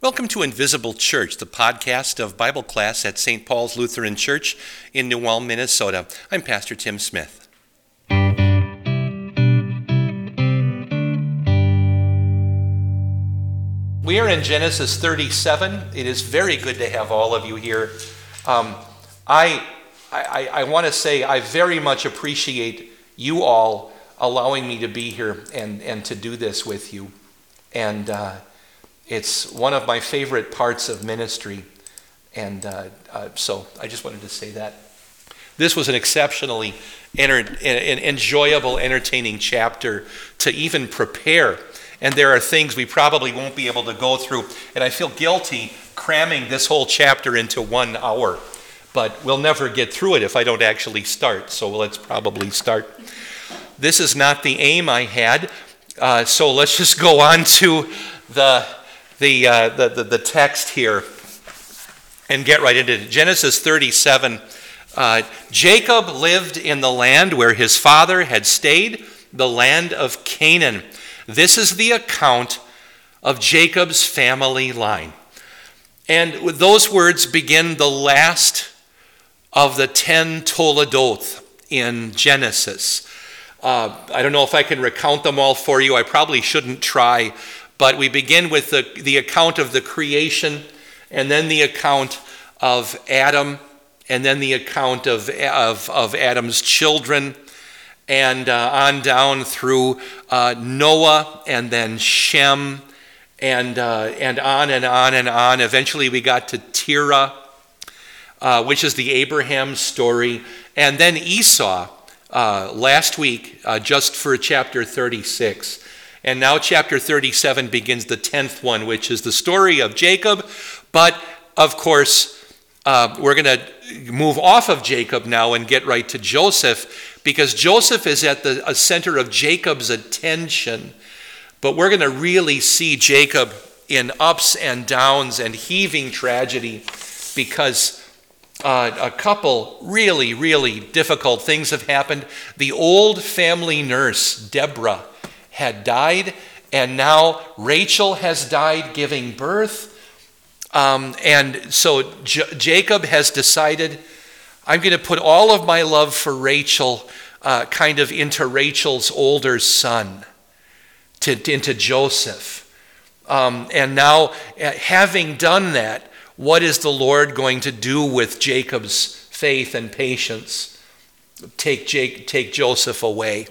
Welcome to Invisible Church, the podcast of Bible class at St. Paul's Lutheran Church in New Ulm, Minnesota. I'm Pastor Tim Smith. We are in Genesis 37. It is very good to have all of you here. I want to say I very much appreciate you all allowing me to be here and to do this with you. And it's one of my favorite parts of ministry, and so I just wanted to say that. This was an exceptionally enjoyable, entertaining chapter to even prepare, and there are things we probably won't be able to go through, and I feel guilty cramming this whole chapter into 1 hour, but we'll never get through it if I don't actually start, so let's probably start. This is not the aim I had, so let's just go on to the text here and get right into it. Genesis 37, Jacob lived in the land where his father had stayed, the land of Canaan. This is the account of Jacob's family line. And with those words begin the last of the 10 Toledoth in Genesis. I don't know if I can recount them all for you. I probably shouldn't try. But we begin with the account of the creation, and then the account of Adam, and then the account of Adam's children, and on down through Noah, and then Shem, and on and on and on. Eventually we got to Terah, which is the Abraham story, and then Esau last week, just for chapter 36. And now chapter 37 begins the 10th one, which is the story of Jacob. But, of course, we're going to move off of Jacob now and get right to Joseph, because Joseph is at the center of Jacob's attention. But we're going to really see Jacob in ups and downs and heaving tragedy, because a couple really, really difficult things have happened. The old family nurse, Deborah, had died, and now Rachel has died giving birth. And so Jacob has decided, I'm going to put all of my love for Rachel kind of into Rachel's older son, into Joseph. And now, having done that, what is the Lord going to do with Jacob's faith and patience? Take Joseph away.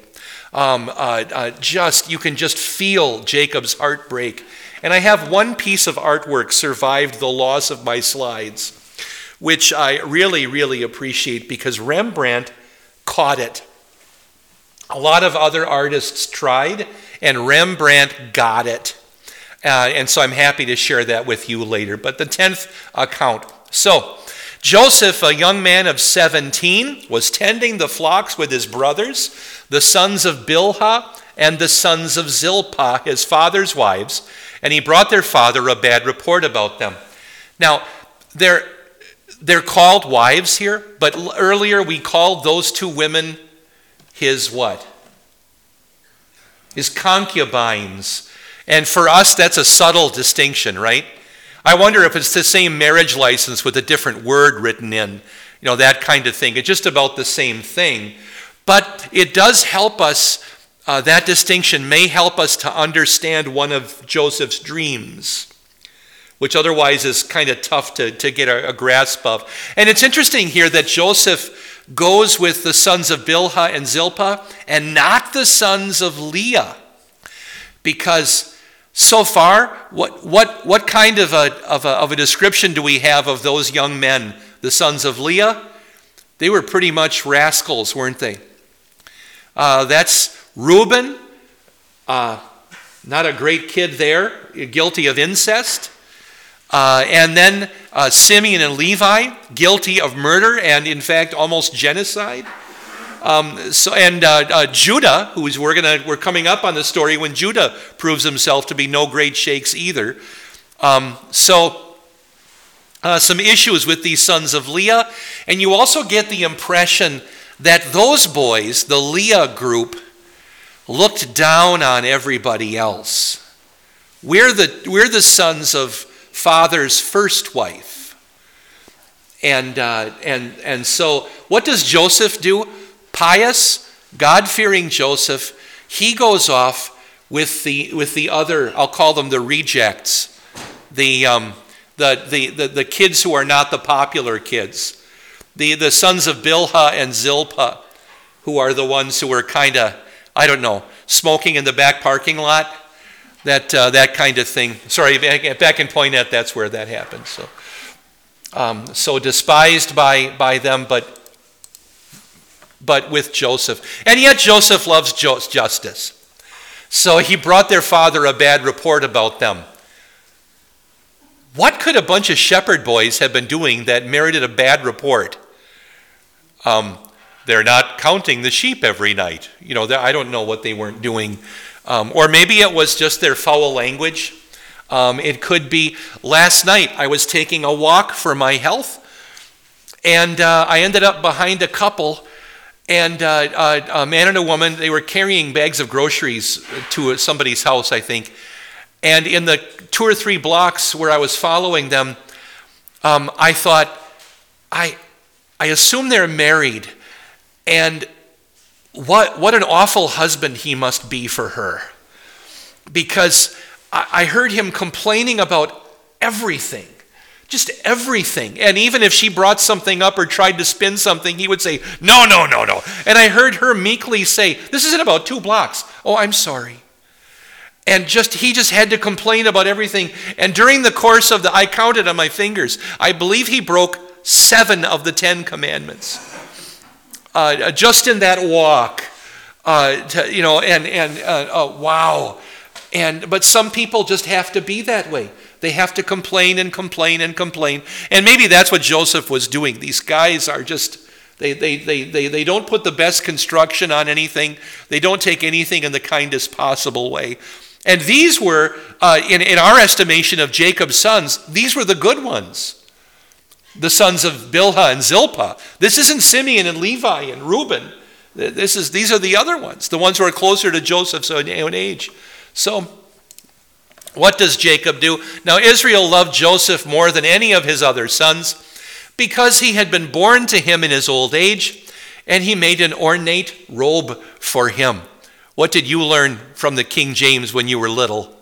You can just feel Jacob's heartbreak. And I have one piece of artwork survived the loss of my slides, which I really, really appreciate, because Rembrandt caught it. A lot of other artists tried, and Rembrandt got it. And so I'm happy to share that with you later. But the 10th account. So, Joseph, a young man of 17, was tending the flocks with his brothers, the sons of Bilhah and the sons of Zilpah, his father's wives, and he brought their father a bad report about them. Now, they're called wives here, but earlier we called those two women his what? His concubines. And for us, that's a subtle distinction, right? I wonder if it's the same marriage license with a different word written in, that kind of thing. It's just about the same thing. But it does help us, that distinction may help us to understand one of Joseph's dreams, which otherwise is kind of tough to get a grasp of. And it's interesting here that Joseph goes with the sons of Bilhah and Zilpah and not the sons of Leah, because so far, what kind of a description do we have of those young men, the sons of Leah? They were pretty much rascals, weren't they? That's Reuben, not a great kid there, guilty of incest. And then Simeon and Levi, guilty of murder and, in fact, almost genocide. Judah, we're coming up on the story when Judah proves himself to be no great shakes either. Some issues with these sons of Leah, and you also get the impression that those boys, the Leah group, looked down on everybody else. We're the sons of father's first wife. And so what does Joseph do? Pious, God-fearing Joseph, he goes off with the other, I'll call them the rejects, the kids who are not the popular kids, the sons of Bilhah and Zilpah, who are the ones who are kind of, I don't know, smoking in the back parking lot, that kind of thing. Sorry, back in Poynette, that's where that happened. So despised by them, but with Joseph. And yet Joseph loves justice. So he brought their father a bad report about them. What could a bunch of shepherd boys have been doing that merited a bad report? They're not counting the sheep every night. I don't know what they weren't doing. Or maybe it was just their foul language. It could be, last night I was taking a walk for my health, and I ended up behind a couple, and a man and a woman, they were carrying bags of groceries to somebody's house, I think. And in the 2 or 3 blocks where I was following them, I thought, I assume they're married, and what an awful husband he must be for her. Because I heard him complaining about everything, just everything. And even if she brought something up or tried to spin something, he would say, no. And I heard her meekly say, this isn't about 2 blocks. Oh, I'm sorry. And he just had to complain about everything. And during the course of I counted on my fingers, I believe he broke 7 of the 10 commandments. Just in that walk, wow. But some people just have to be that way. They have to complain and complain and complain. And maybe that's what Joseph was doing. These guys are just, they don't put the best construction on anything. They don't take anything in the kindest possible way. And these were, in our estimation of Jacob's sons, these were the good ones. The sons of Bilhah and Zilpah. This isn't Simeon and Levi and Reuben. These are the other ones, the ones who are closer to Joseph's own age. So, what does Jacob do? Now, Israel loved Joseph more than any of his other sons because he had been born to him in his old age, and he made an ornate robe for him. What did you learn from the King James when you were little?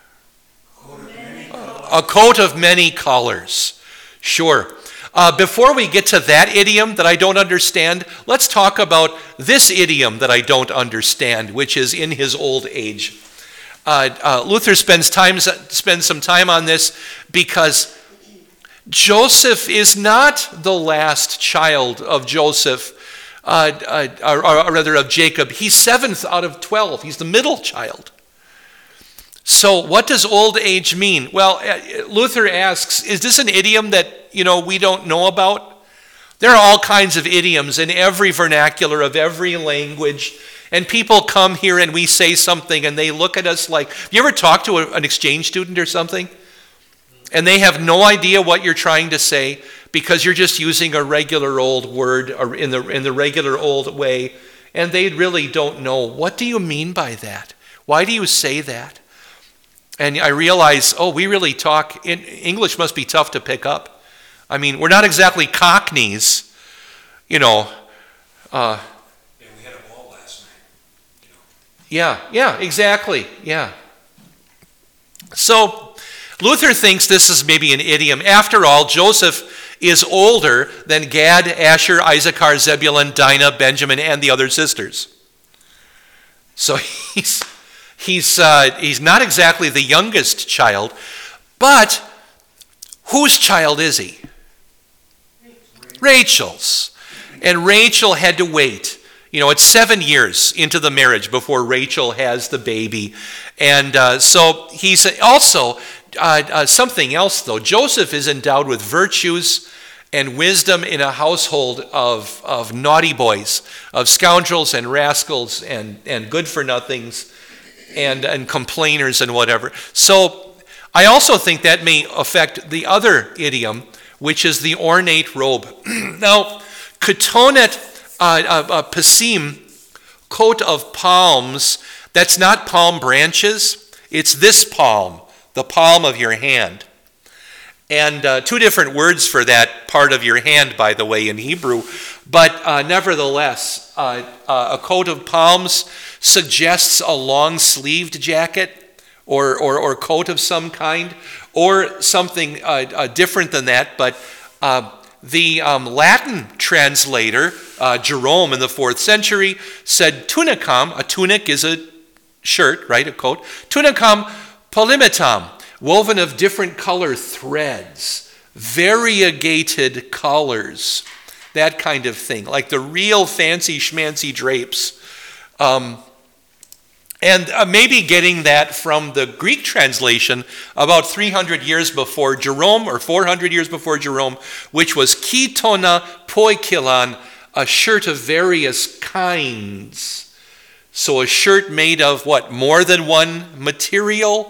A coat of many colors. Sure. Before we get to that idiom that I don't understand, let's talk about this idiom that I don't understand, which is in his old age. Luther spends some time on this because Joseph is not the last child of Joseph, or rather of Jacob. He's 7th out of 12. He's the middle child. So what does old age mean? Well, Luther asks, is this an idiom that, we don't know about? There are all kinds of idioms in every vernacular of every language. And people come here and we say something and they look at us like, you ever talk to an exchange student or something? And they have no idea what you're trying to say because you're just using a regular old word or in the regular old way. And they really don't know, what do you mean by that? Why do you say that? And I realize, we really talk, English must be tough to pick up. I mean, we're not exactly Cockneys, Yeah, we had a ball last night. Yeah, exactly, yeah. So, Luther thinks this is maybe an idiom. After all, Joseph is older than Gad, Asher, Issachar, Zebulun, Dinah, Benjamin, and the other sisters. So he's not exactly the youngest child, but whose child is he? Rachel's. And Rachel had to wait. It's 7 years into the marriage before Rachel has the baby. And so he's also, something else though, Joseph is endowed with virtues and wisdom in a household of naughty boys, of scoundrels and rascals and good-for-nothings and complainers and whatever. So I also think that may affect the other idiom, which is the ornate robe. Now, ketonet pasim, coat of palms, that's not palm branches, it's this palm, the palm of your hand. And two different words for that part of your hand, by the way, in Hebrew. But nevertheless, a coat of palms suggests a long-sleeved jacket or coat of some kind, or something different than that. But the Latin translator, Jerome in the 4th century, said tunicam, a tunic is a shirt, right, a coat, tunicam polymetam, woven of different color threads, variegated colors, that kind of thing, like the real fancy schmancy drapes. And maybe getting that from the Greek translation about 300 years before Jerome, or 400 years before Jerome, which was kitona poikilan, a shirt of various kinds. So a shirt made of what, more than one material?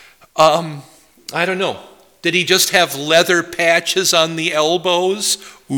I don't know. Did he just have leather patches on the elbows?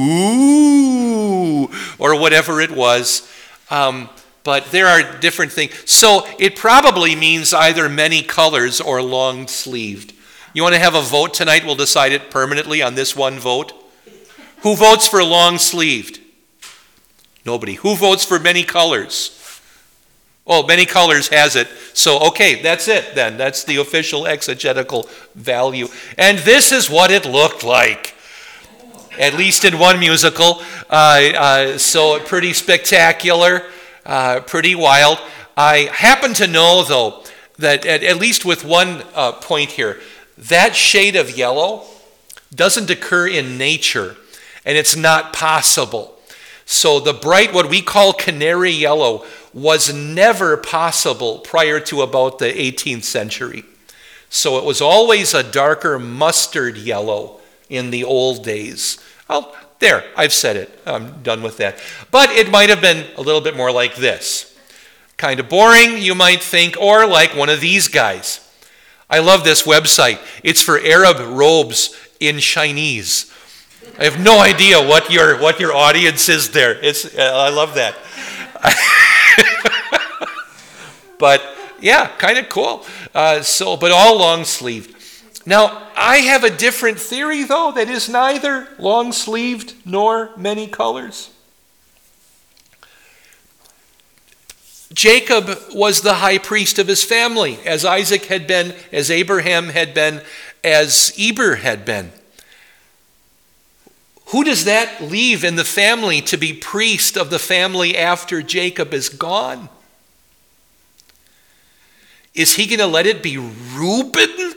Ooh, or whatever it was. But there are different things. So it probably means either many colors or long-sleeved. You want to have a vote tonight? We'll decide it permanently on this one vote. Who votes for long-sleeved? Nobody. Who votes for many colors? Oh, many colors has it. So, okay, that's it then. That's the official exegetical value. And this is what it looked like, at least in one musical. So pretty spectacular, pretty wild. I happen to know, though, that at least with one point here, that shade of yellow doesn't occur in nature, and it's not possible. So the bright, what we call canary yellow, was never possible prior to about the 18th century. So it was always a darker mustard yellow in the old days. Oh, there, I've said it. I'm done with that. But it might have been a little bit more like this. Kind of boring, you might think, or like one of these guys. I love this website. It's for Arab robes in Chinese. I have no idea what your audience is there. I love that. But yeah, kind of cool. But all long-sleeved. Now, I have a different theory, though, that is neither long-sleeved nor many colors. Jacob was the high priest of his family, as Isaac had been, as Abraham had been, as Eber had been. Who does that leave in the family to be priest of the family after Jacob is gone? Is he going to let it be Reuben,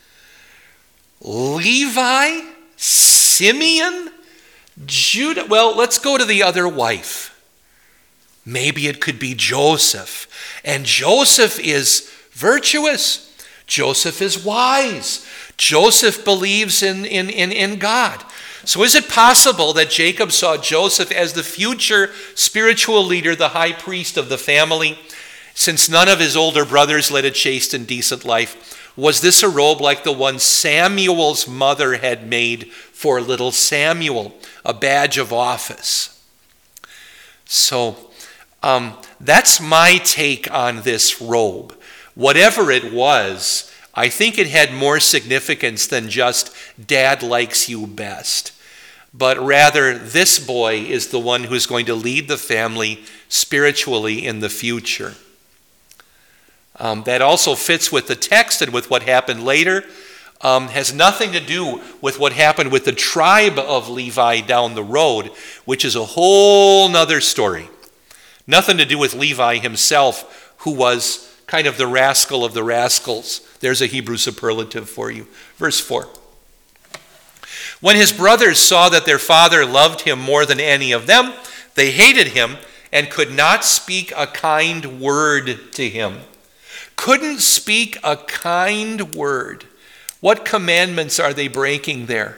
Levi, Simeon, Judah? Well, let's go to the other wife. Maybe it could be Joseph. And Joseph is virtuous. Joseph is wise. Joseph believes in God. So is it possible that Jacob saw Joseph as the future spiritual leader, the high priest of the family? Since none of his older brothers led a chaste and decent life, was this a robe like the one Samuel's mother had made for little Samuel, a badge of office? So that's my take on this robe. Whatever it was, I think it had more significance than just Dad likes you best. But rather, this boy is the one who's going to lead the family spiritually in the future. That also fits with the text and with what happened later. Has nothing to do with what happened with the tribe of Levi down the road, which is a whole nother story. Nothing to do with Levi himself, who was kind of the rascal of the rascals. There's a Hebrew superlative for you. Verse 4. When his brothers saw that their father loved him more than any of them, they hated him and could not speak a kind word to him. Couldn't speak a kind word. What commandments are they breaking there?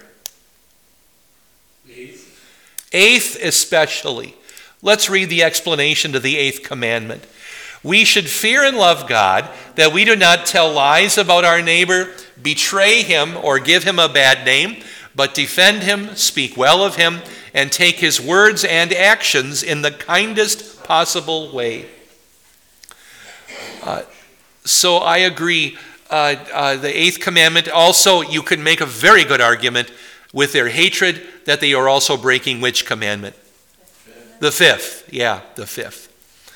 Eighth especially. Let's read the explanation to the eighth commandment. We should fear and love God, that we do not tell lies about our neighbor, betray him, or give him a bad name, but defend him, speak well of him, and take his words and actions in the kindest possible way. So I agree. the eighth commandment, also you could make a very good argument with their hatred that they are also breaking which commandment? The fifth. Yeah, the fifth.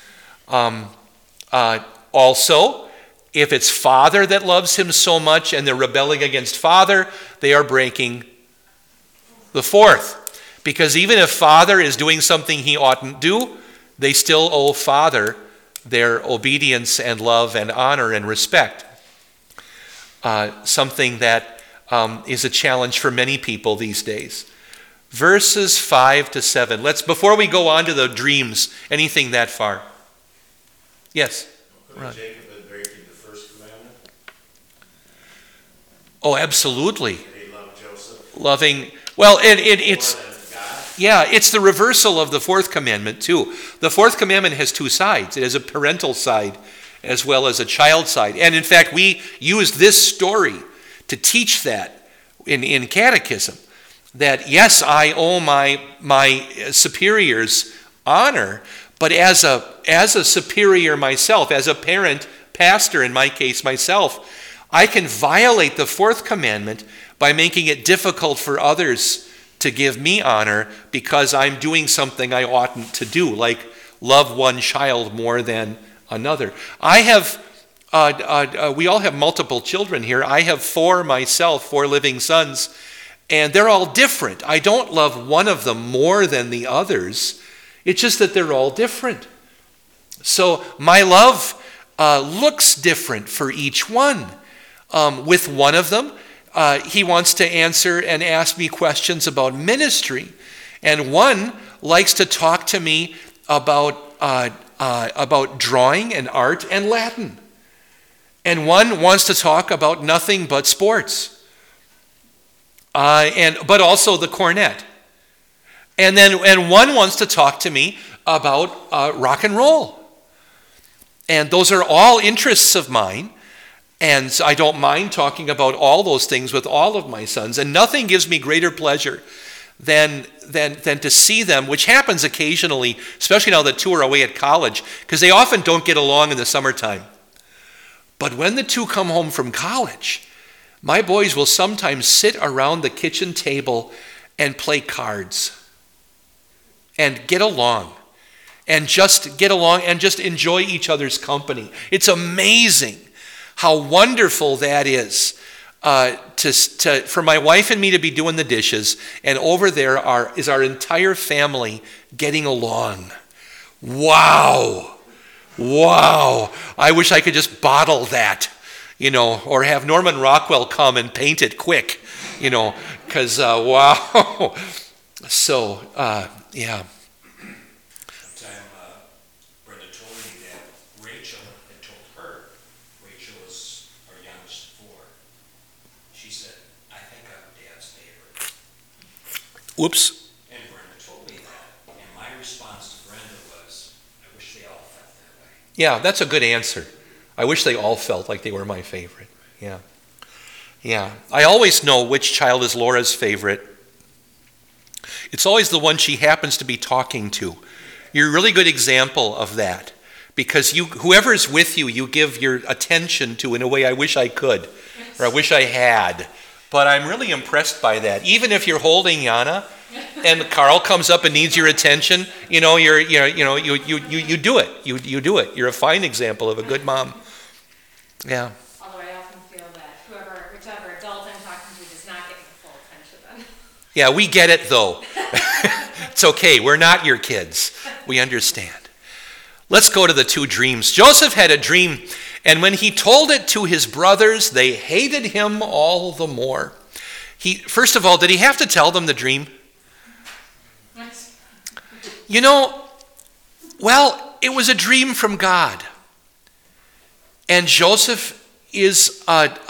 Also, if it's father that loves him so much and they're rebelling against father, they are breaking the fourth. Because even if father is doing something he oughtn't do, they still owe father their obedience and love and honor and respect. Something that is a challenge for many people these days. Verses 5 to 7. Before we go on to the dreams, anything that far? Yes. Couldn't Jacob have breaking the first commandment? Oh, absolutely. Did he love Joseph? Loving, well, it's, More than God? yeah, it's the reversal of the fourth commandment too. The fourth commandment has two sides. It has a parental side as well as a child side. And in fact, we use this story to teach that in catechism. That yes, I owe my superiors honor, but as a superior myself, as a parent, pastor in my case myself, I can violate the fourth commandment by making it difficult for others to give me honor because I'm doing something I oughtn't to do, like love one child more than another. I have, we all have multiple children here. I have four myself, 4 living sons, and they're all different. I don't love one of them more than the others. It's just that they're all different. So my love looks different for each one. With one of them, he wants to answer and ask me questions about ministry. And one likes to talk to me about drawing and art and Latin. And one wants to talk about nothing but sports. But also the cornet. And one wants to talk to me about rock and roll. And those are all interests of mine. And I don't mind talking about all those things with all of my sons. And nothing gives me greater pleasure than to see them, which happens occasionally, especially now that 2 are away at college, because they often don't get along in the summertime. But when the 2 come home from college, my boys will sometimes sit around the kitchen table and play cards and get along and just enjoy each other's company. It's amazing how wonderful that is for my wife and me to be doing the dishes, and over there is our entire family getting along. Wow. I wish I could just bottle that. Or have Norman Rockwell come and paint it quick, because, wow. So, yeah. One time, Brenda told me that Rachel had told her, Rachel was our youngest of 4. She said, I think I'm Dad's favorite. Whoops. And Brenda told me that. And my response to Brenda was, I wish they all felt that way. Yeah, that's a good answer. I wish they all felt like they were my favorite. Yeah. I always know which child is Laura's favorite. It's always the one she happens to be talking to. You're a really good example of that. Because whoever is with you, you give your attention to in a way I wish I could, or I wish I had. But I'm really impressed by that. Even if you're holding Yana, and Carl comes up and needs your attention, you do it. You do it. You're a fine example of a good mom. Yeah. Although I often feel that whichever adult I'm talking to does not get the full attention. Yeah, we get it though. It's okay. We're not your kids. We understand. Let's go to the 2 dreams. Joseph had a dream, and when he told it to his brothers, they hated him all the more. First of all, did he have to tell them the dream? Well, it was a dream from God. And Joseph is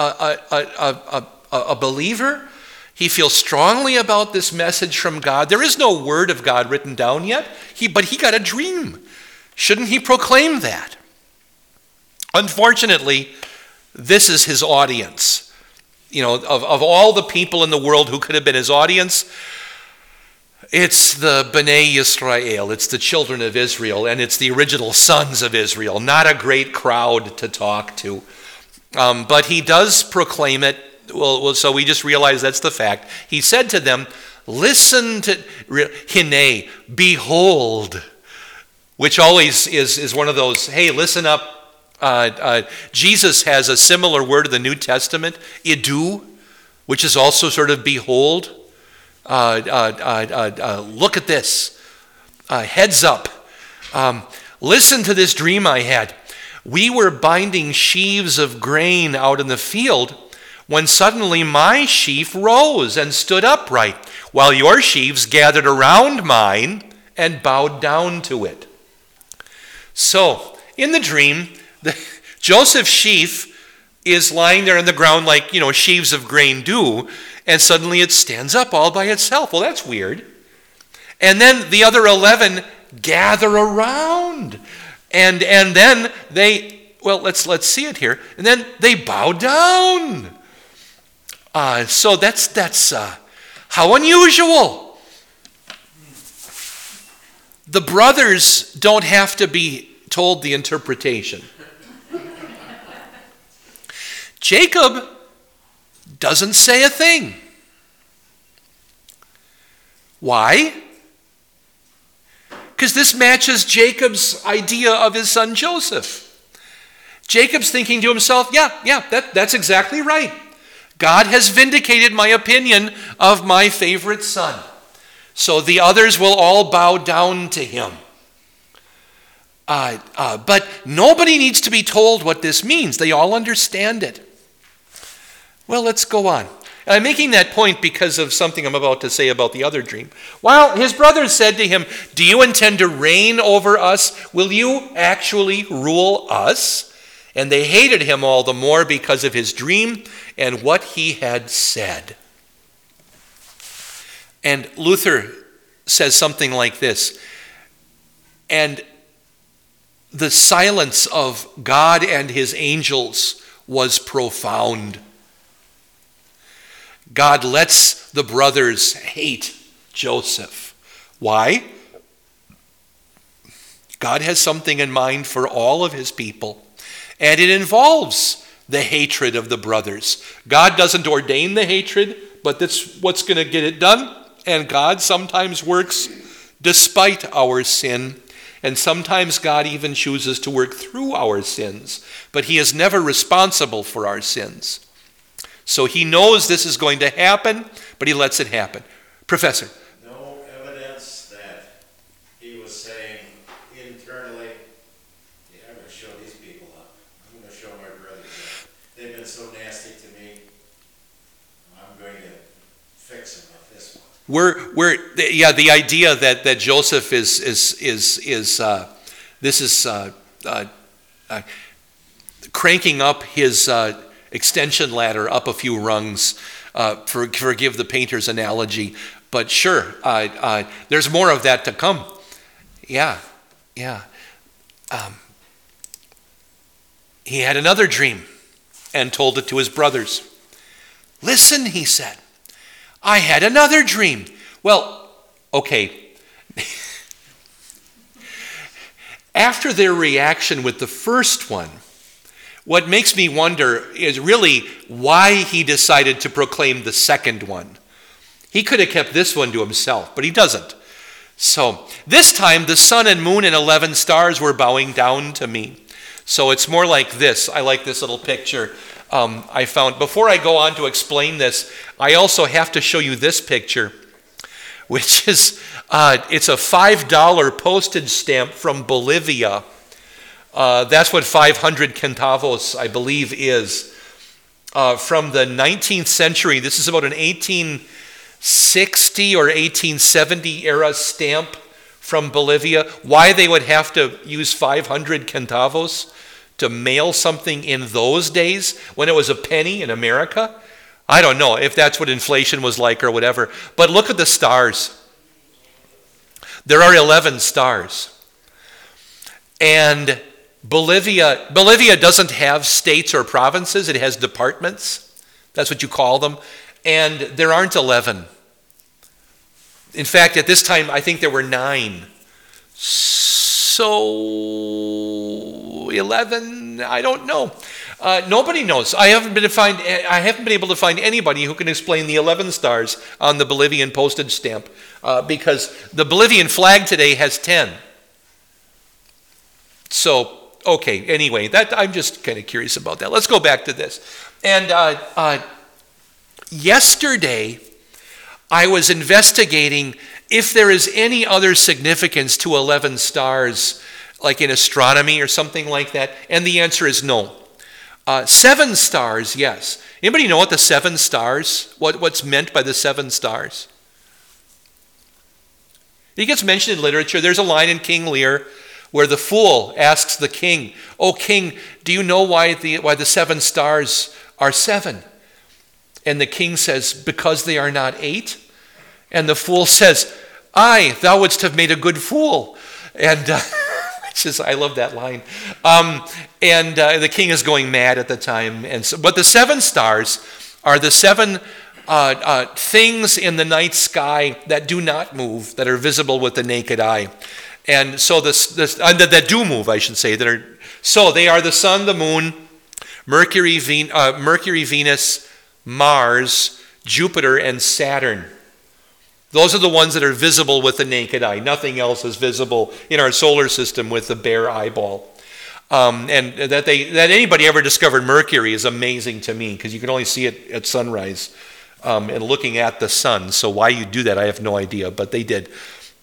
a believer. He feels strongly about this message from God. There is no word of God written down yet, but he got a dream. Shouldn't he proclaim that? Unfortunately, this is his audience. Of all the people in the world who could have been his audience, it's the Bnei Yisrael, it's the children of Israel, and it's the original sons of Israel. Not a great crowd to talk to. But he does proclaim it. Well, so we just realize that's the fact. He said to them, listen to, hine, behold, which always is one of those, hey, listen up. Jesus has a similar word in the New Testament, idu, which is also sort of behold. Look at this. Heads up. Listen to this dream I had. We were binding sheaves of grain out in the field when suddenly my sheaf rose and stood upright, while your sheaves gathered around mine and bowed down to it. So, in the dream, Joseph's sheaf is lying there on the ground like, sheaves of grain do, and suddenly it stands up all by itself. Well, that's weird. And then the other 11 gather around. And then they, let's see it here. And then they bow down. So that's how unusual. The brothers don't have to be told the interpretation. Jacob doesn't say a thing. Why? Because this matches Jacob's idea of his son Joseph. Jacob's thinking to himself, that's exactly right. God has vindicated my opinion of my favorite son. So the others will all bow down to him. But nobody needs to be told what this means. They all understand it. Well, let's go on. I'm making that point because of something I'm about to say about the other dream. While his brothers said to him, do you intend to reign over us? Will you actually rule us? And they hated him all the more because of his dream and what he had said. And Luther says something like this, and the silence of God and his angels was profound. God lets the brothers hate Joseph. Why? God has something in mind for all of his people, and it involves the hatred of the brothers. God doesn't ordain the hatred, but that's what's going to get it done. And God sometimes works despite our sin, and sometimes God even chooses to work through our sins, but he is never responsible for our sins. So he knows this is going to happen, but he lets it happen. Professor. No evidence that he was saying internally, I'm going to show these people up. I'm going to show my brothers up. They've been so nasty to me. I'm going to fix them with this one. The idea that Joseph is cranking up his extension ladder up a few rungs, forgive the painter's analogy, but sure, there's more of that to come. Yeah. He had another dream and told it to his brothers. Listen, he said, I had another dream. Well, okay. After their reaction with the first one, what makes me wonder is really why he decided to proclaim the second one. He could have kept this one to himself, but he doesn't. So this time the sun and moon and 11 stars were bowing down to me. So it's more like this. I like this little picture I found. Before I go on to explain this, I also have to show you this picture, which is, it's a $5 postage stamp from Bolivia. That's what 500 centavos, I believe, is. From the 19th century. This is about an 1860 or 1870 era stamp from Bolivia. Why they would have to use 500 centavos to mail something in those days when it was a penny in America? I don't know if that's what inflation was like or whatever. But look at the stars. There are 11 stars. And Bolivia doesn't have states or provinces. It has departments. That's what you call them. And there aren't 11. In fact, at this time, I think there were 9. So 11, I don't know. Nobody knows. I haven't been able to find anybody who can explain the 11 stars on the Bolivian postage stamp, because the Bolivian flag today has 10. So, okay, anyway, I'm just kind of curious about that. Let's go back to this. And yesterday, I was investigating if there is any other significance to 11 stars, like in astronomy or something like that, and the answer is no. 7 stars, yes. Anybody know what the 7 stars, what's meant by the 7 stars? It gets mentioned in literature. There's a line in King Lear where the fool asks the king, "Oh, king, do you know why the 7 stars are 7? And the king says, "Because they are not 8." And the fool says, "Aye, thou wouldst have made a good fool." And I love that line. And the king is going mad at the time. But the 7 stars are the 7 things in the night sky that do not move, that are visible with the naked eye. And so that do move, I should say. So they are the sun, the moon, Mercury, Venus, Mars, Jupiter, and Saturn. Those are the ones that are visible with the naked eye. Nothing else is visible in our solar system with the bare eyeball. And that anybody ever discovered Mercury is amazing to me, because you can only see it at sunrise and looking at the sun. So why you do that, I have no idea, but they did.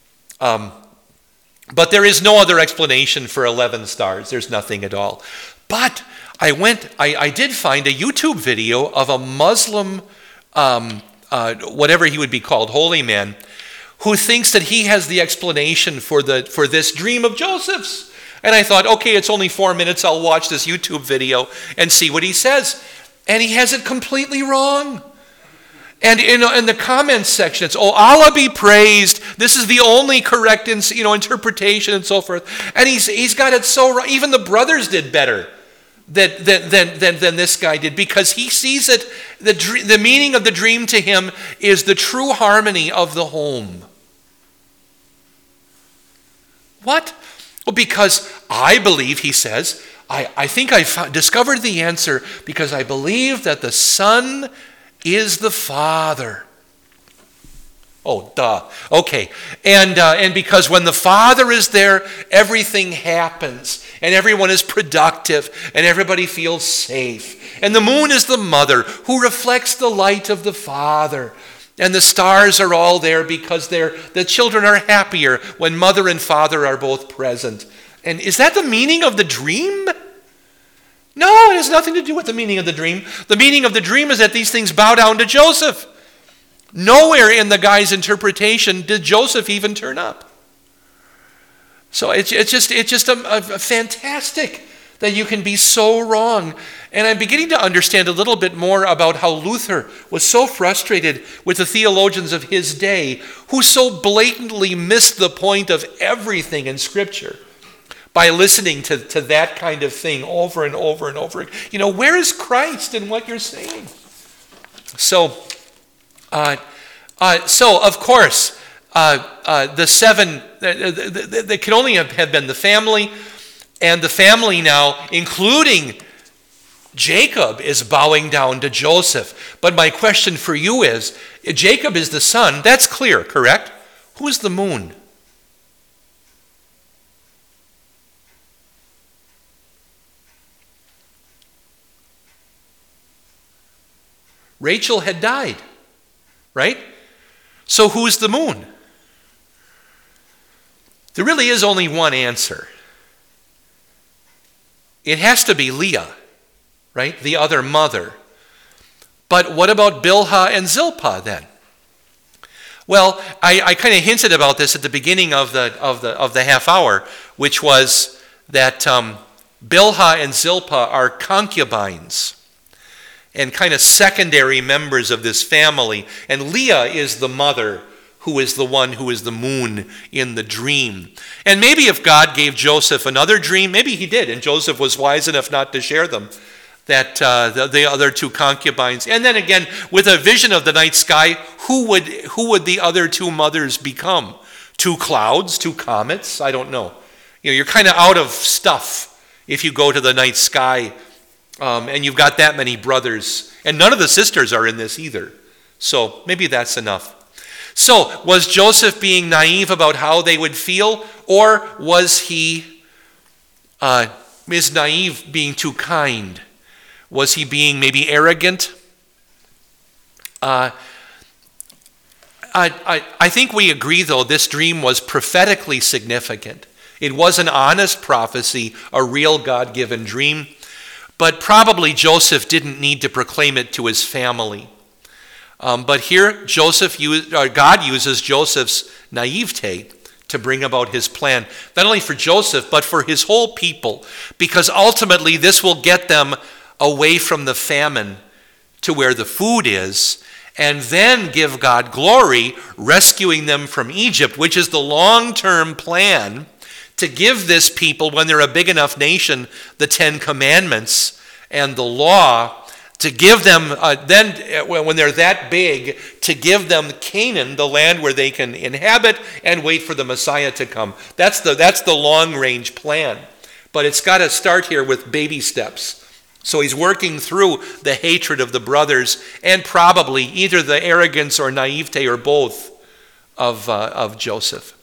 But there is no other explanation for 11 stars. There's nothing at all. But I did find a YouTube video of a Muslim, whatever he would be called, holy man, who thinks that he has the explanation for this dream of Joseph's. And I thought, okay, it's only 4 minutes. I'll watch this YouTube video and see what he says. And he has it completely wrong. And in the comments section, it's, "Oh, Allah be praised. This is the only correct interpretation," and so forth. And he's got it so wrong. Even the brothers did better than this guy did, because he sees it. The meaning of the dream to him is the true harmony of the home. What? Well, because I believe, he says, I think I discovered the answer because I believe that the Son is the Father. Oh, duh. Okay. And because when the Father is there, everything happens, and everyone is productive, and everybody feels safe. And the moon is the mother who reflects the light of the Father. And the stars are all there because the children are happier when mother and father are both present. And is that the meaning of the dream? No, it has nothing to do with the meaning of the dream. The meaning of the dream is that these things bow down to Joseph. Nowhere in the guy's interpretation did Joseph even turn up. So it's just a fantastic that you can be so wrong. And I'm beginning to understand a little bit more about how Luther was so frustrated with the theologians of his day, who so blatantly missed the point of everything in Scripture by listening to that kind of thing over and over and over. Where is Christ in what you're saying? So of course, the 7, they can only have been the family, and the family now, including Jacob, is bowing down to Joseph. But my question for you is, Jacob is the sun. That's clear, correct? Who's the moon? Rachel had died, right? So who's the moon? There really is only one answer. It has to be Leah, right? The other mother. But what about Bilhah and Zilpah then? Well, I kind of hinted about this at the beginning of the half hour, which was that Bilhah and Zilpah are concubines and kind of secondary members of this family. And Leah is the mother, who is the one who is the moon in the dream. And maybe if God gave Joseph another dream, maybe he did, and Joseph was wise enough not to share them, that the other 2 concubines. And then again, with a vision of the night sky, who would the other 2 mothers become? 2 clouds, 2 comets? I don't know. You're kind of out of stuff if you go to the night sky And you've got that many brothers. And none of the sisters are in this either. So maybe that's enough. So was Joseph being naive about how they would feel? Or was he, is naive being too kind? Was he being maybe arrogant? I think we agree, though, this dream was prophetically significant. It was an honest prophecy, a real God-given dream, but probably Joseph didn't need to proclaim it to his family. But here, God uses Joseph's naivete to bring about his plan, not only for Joseph, but for his whole people, because ultimately this will get them away from the famine to where the food is, and then give God glory, rescuing them from Egypt, which is the long-term plan to give this people, when they're a big enough nation, the 10 Commandments and the law, to give them, then when they're that big, to give them Canaan, the land where they can inhabit and wait for the Messiah to come. That's the long-range plan. But it's got to start here with baby steps. So he's working through the hatred of the brothers and probably either the arrogance or naivete or both of Joseph.